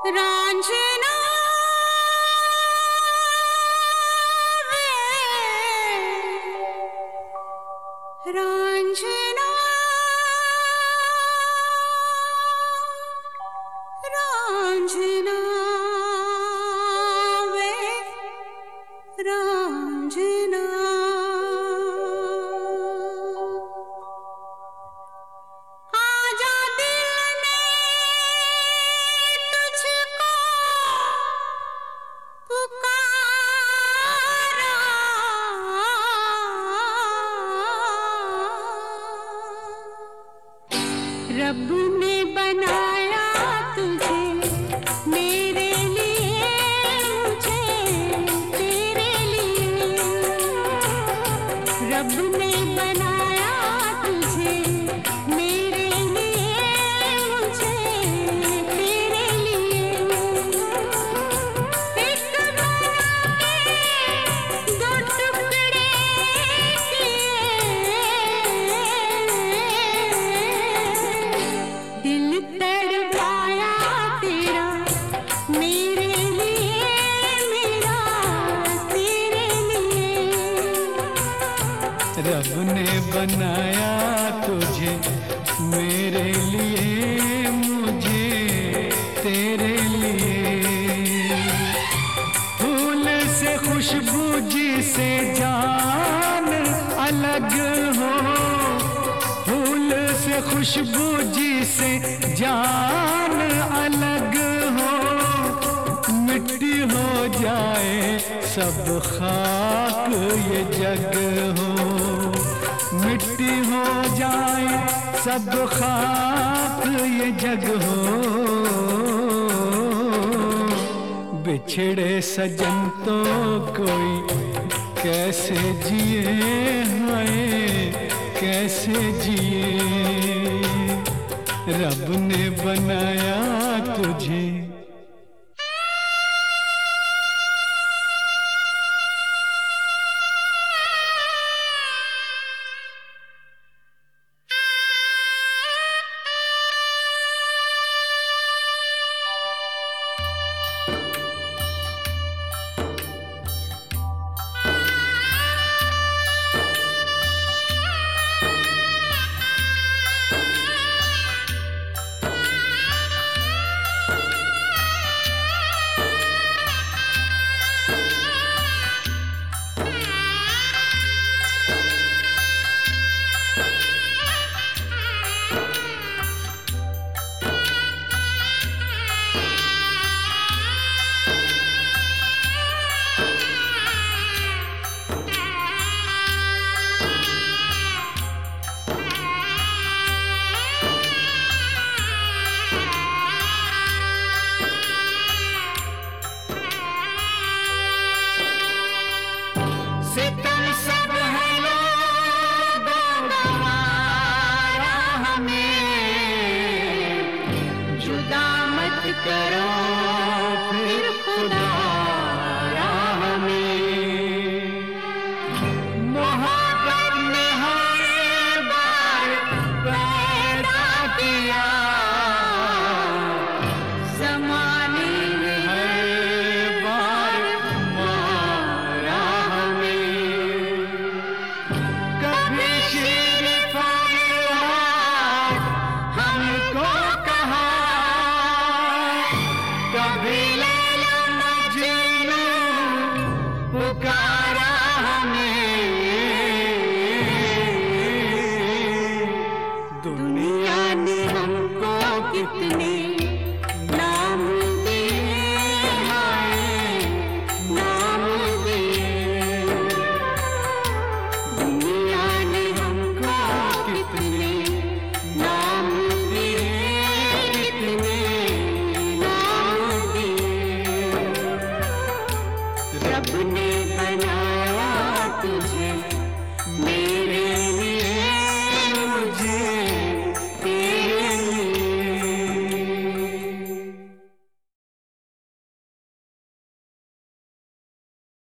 रांझना वे रांझना रांझना वे रांझना रब ने बनाया तुझे मेरे लिए, मुझे तेरे लिए। रब ने बनाया तुझे मेरे लिए, मुझे तेरे लिए। एक बना के दो टुकड़े दिल तड़पाया तेरा मेरे लिए, मेरा तेरे लिए। रब ने बनाया तुझे मेरे लिए, मुझे तेरे लिए। फूल से खुशबू जिसे जान अलग हो, फूल से खुशबू जिसे जान अलग हो। मिट्टी हो जाए सब खाक ये जग हो, मिट्टी हो जाए सब खाक ये जग हो। बिछड़े सजन तो कोई कैसे जिए, हाय कैसे जिए। रब ने बनाया तुझे